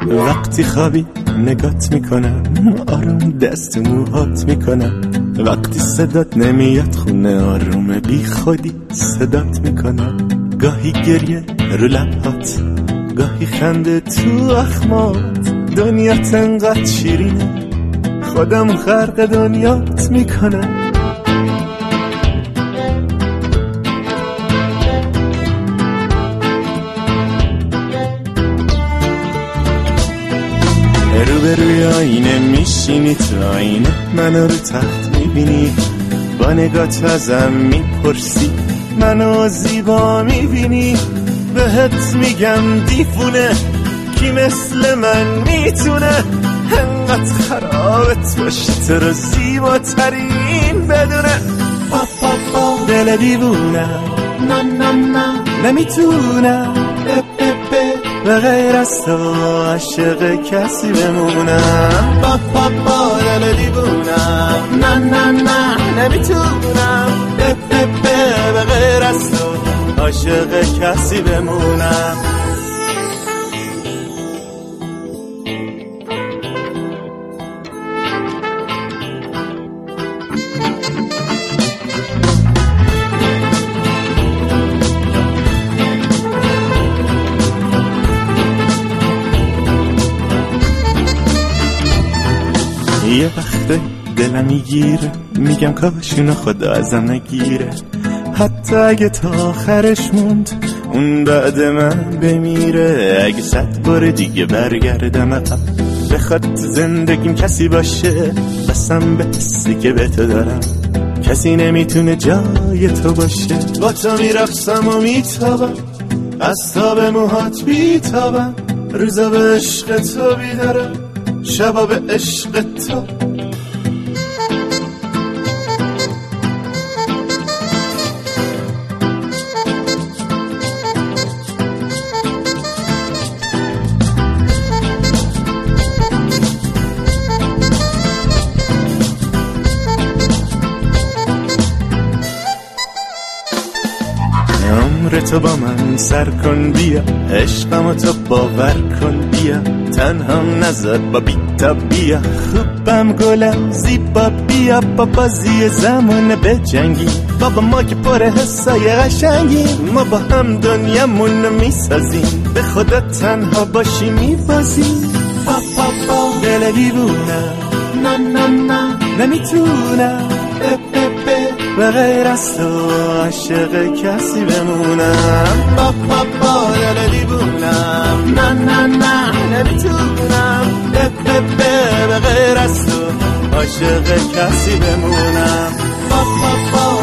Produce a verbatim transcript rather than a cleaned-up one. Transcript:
وقتی خوابی نگات میکنم، آروم دست موهات میکنم. وقتی صدات نمیاد خونه آروم بی خودی صدات میکنم. گاهی گریه رو لبهات، گاهی خنده تو اخمات. دنیات انقدر شیرینه خودم خرق دنیات میکنم. روبروی آینه میشینی، تو آینه منو رو تخت میبینی. با نگات ازم میپرسی منو زیبا میبینی. بهت میگم دیفونه کی مثل من میتونه انقدر خرابت باشه تو رو زیباترین بدونه. با با با دل دیوونه نه نه نه نمیتونم به غیر از تو عاشق کسی بمونم. با با با دل دیوونم نه نه نه نمیتونم به غیر از تو عاشق کسی بمونم. یه وقت دلم میگیره میگم کاش اینو خدا ازم نگیره. حتی اگه تا آخرش موند اون بعد من بمیره. اگه صد بار دیگه برگردم عقب بخواد زندگیم کسی باشه، بسم به حسی که به تو دارم کسی نمیتونه جای تو باشه. با تو میرقصم و میتابم، از تاب موهات بیتابم. روزا به عشق تو بیدارم، شبا به عشق تو. عمر تو با من سر کن بیا، عشقمو تو باور کن بیا. تنهام نذار با بیتا بیا، خوبم گلم زیبا بیا. با بازی زمان به جنگی بابا ما که پر حسای قشنگی. ما با هم دنیامونو میسازیم، به خدا تنها باشی میبازیم. با با با دل دیوونه نه نه نه نمیتونم به غیر از تو عاشق کسی بمونم. با با با دل دیوونم نه نه نه نمیتونم به غیر از تو عاشق کسی بمونم. با با با